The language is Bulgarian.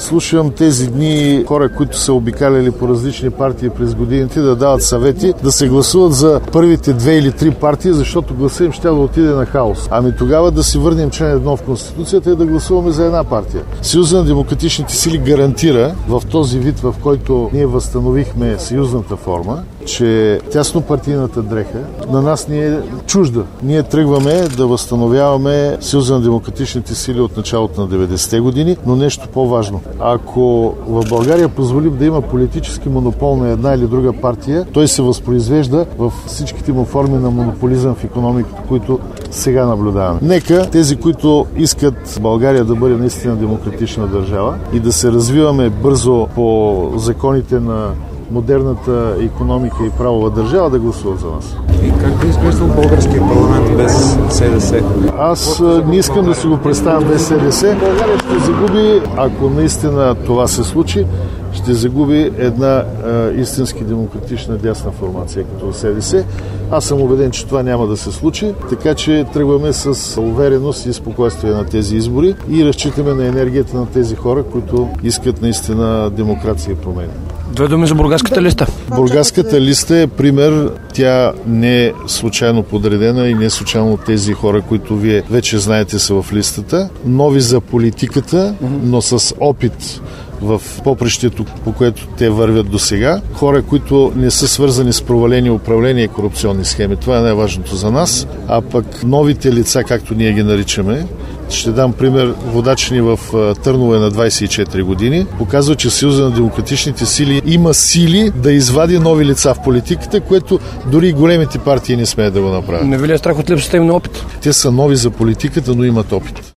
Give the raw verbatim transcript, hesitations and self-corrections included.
слушам тези дни хора, които са обикаляли по различни партии през годините, да дават съвети, да се гласуват за първите две или три партии, защото гласа им ще да отиде на хаос. Ами тогава да си върнем член едно в Конституцията и да гласуваме за една партия. Съюза на демократичните сили гарантира в този вид, в който ние възстановихме съюзната форма, че тяснопартийната дреха на нас ни е чужда. Ние тръгваме да възстановяваме Съюза на демократичните сили от началото на деветдесетте години, но нещо по-важно. Ако в България позволим да има политически монопол на една или друга партия, той се възпроизвежда в всичките му форми на монополизъм в икономиката, които сега наблюдаваме. Нека тези, които искат България да бъде наистина демократична държава и да се развиваме бързо по законите на модерната икономика и правова държава, да гласуват за нас. И как би изглеждал българския парламент без СДС? Аз не искам да си го представям без СДС. България ще загуби, ако наистина това се случи, ще загуби една а, истински демократична дясна формация като СДС. Аз съм убеден, че това няма да се случи, така че тръгваме с увереност и спокойствие на тези избори и разчитаме на енергията на тези хора, които искат наистина демокрация и промени. Две думи за бургаската листа. Бургаската листа е пример. Тя не е случайно подредена и не е случайно тези хора, които вие вече знаете са в листата. Нови за политиката, но с опит в попрището, по което те вървят до сега. Хора, които не са свързани с провалени управления и корупционни схеми. Това е най-важното за нас. А пък новите лица, както ние ги наричаме, ще дам пример, водач ни в Търново е на двадесет и четири години. Показва, че Съюза на демократичните сили има сили да извади нови лица в политиката, което дори големите партии не смеят да го направят. Не ви ли е страх от липсата им на опит? Те са нови за политиката, но имат опит.